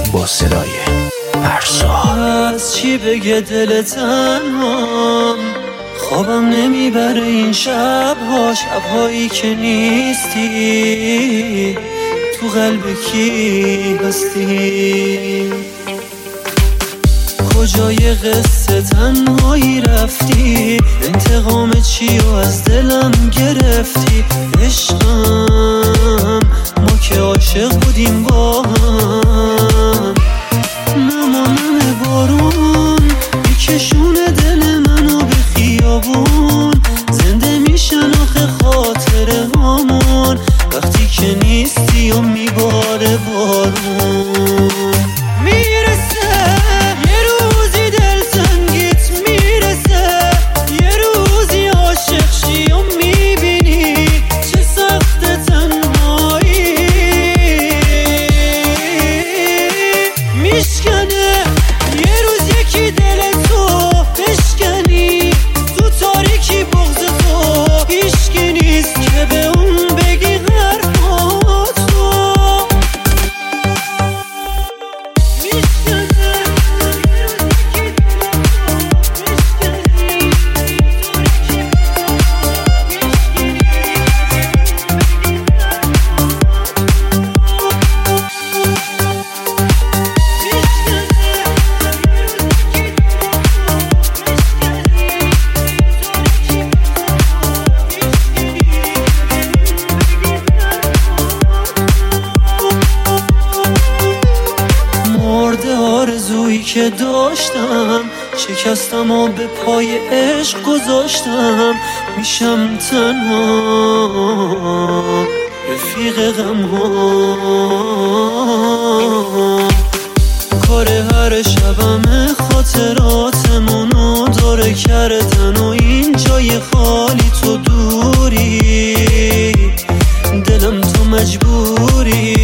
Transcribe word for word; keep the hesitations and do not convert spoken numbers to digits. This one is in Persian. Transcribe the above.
با صدای فرسا. از چی بگه دل تنهام، خوابم نمیبره این شبها، شبهایی که نیستی، تو قلب کی هستی؟ کجای قصه تنهایی رفتی؟ انتقام چی و از دلم گرفتی؟ عشقم ما که عاشق بودیم با هم، نمانم بارون میکشونه دل منو به خیابون، زنده میشن آخه خاطره هامون وقتی که نیستی و میباره بارون. میرسه یه روزی دلتنگیت میرسه، یه روزی عاشق شی و میبینی چه سخت تنهایی، میشکنه یه روز یکی دل تو بشکنی، تو تاریکی بغض تو هیچکی نیست که به اون بگی حرفاتو. میشکنه یه روز یکی دل تو بشکنی، تاریکی مرده آرزویی که داشتم، شکستم و به پای عشق گذاشتم، میشم تنها رفیق غمها. کار هر شبم خاطراتمونو داره کردن و این جای خالی تو دوری، دلم تو مجبوری